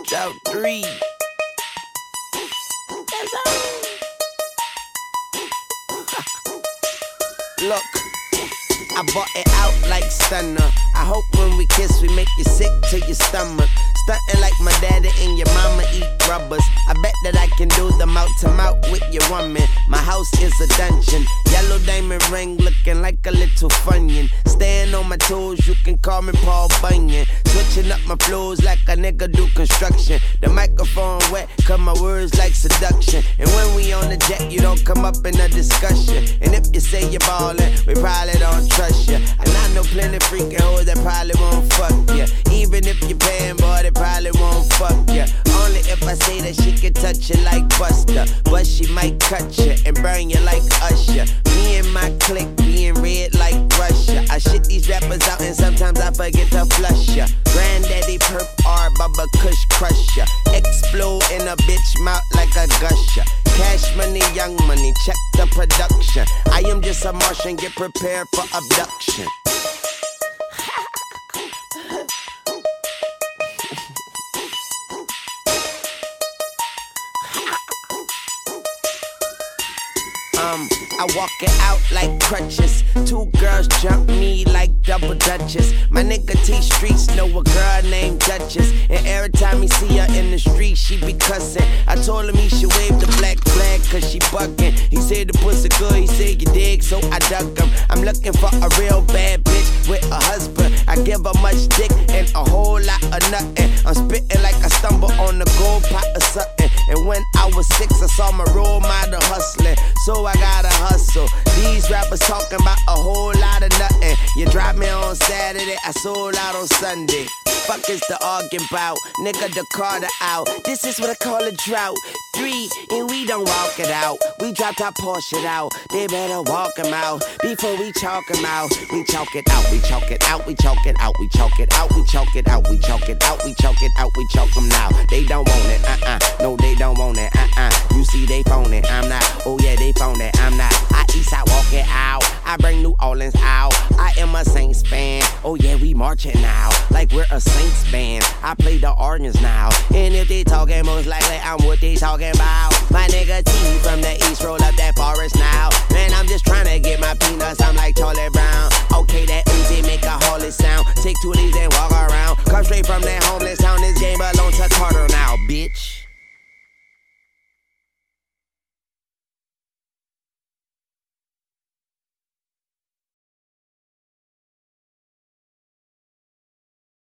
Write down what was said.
Drought 3. Look, I bought it out like stunner. I hope when we kiss we make you sick to your stomach. Stuntin' like my daddy and your mama eat rubbers. I bet that I can do the mouth to mouth with your woman. My house is a dungeon. Yellow diamond ring looking like a little funyun. Staying on my toes, you can call me Paul Bunyan. Switching up my flows like a nigga do construction. The microphone wet, cause my words like seduction. And when we on the jet, you don't come up in a discussion. And if you say you're ballin', we probably don't trust you. And I know plenty freaking hoes that probably won't fuck you. Even if you're paying, boy, they probably won't fuck you. Only if I say that she can touch you like Buster. But she might cut you and burn you like Usher. Me and my clique being red like Russia. I shit these rappers out and sometimes I forget to flush ya. Granddaddy perp R, Bubba Kush crush ya. Explode in a bitch mouth like a gusher. Cash money, young money, check the production. I am just a Martian, get prepared for abduction. I walk it out like crutches. Two girls jump me like double dutches. My nigga T Streets know a girl named Duchess. And every time he see her in the street, she be cussing. I told him he should wave the black flag cause she bucking. He said the pussy good, he said you dig, so I dug him. I'm looking for a real bad bitch with a husband. I give her much dick and a whole lot of nothing. I'm spitting like I stumble on the gold pot or something. And when I was 6, I saw my role model hustling. So I gotta hustle. These rappers talking about a whole lot of nothing. You drop me on Saturday, I sold out on Sunday. Fuck is the argument about? Nigga, the Carter out. This is what I call a drought. 3, and we don't walk it out. We dropped our Porsche out. They better walk them out before we chalk them out. We chalk it out, we chalk it out, we chalk it out, we chalk it out, we chalk it out, we chalk it out, we chalk it out, we chalk them now. They don't want it, no, they don't want it, You see, they phone it, I'm not. Oh yeah, they phone it, I'm not. I east side walk it out. I bring New Orleans out. I am a Saints fan. Oh yeah, we marching now like we're a Saints band. I play the organs now. And if they talking, most likely I'm what they talking about. My nigga T from the east roll up that forest now. Man, I'm just trying to get my peanuts. I'm like Charlie Brown.